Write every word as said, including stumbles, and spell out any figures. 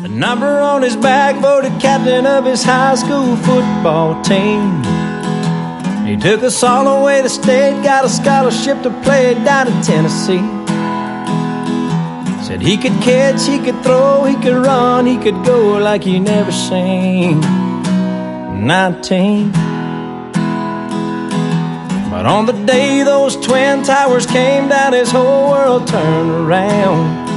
A number on his back, voted captain of his high school football team. He took us all the way to state, got a scholarship to play down in Tennessee. Said he could catch, he could throw, he could run, he could go like you never seen. Nineteen. But on the day those twin towers came down, his whole world turned around.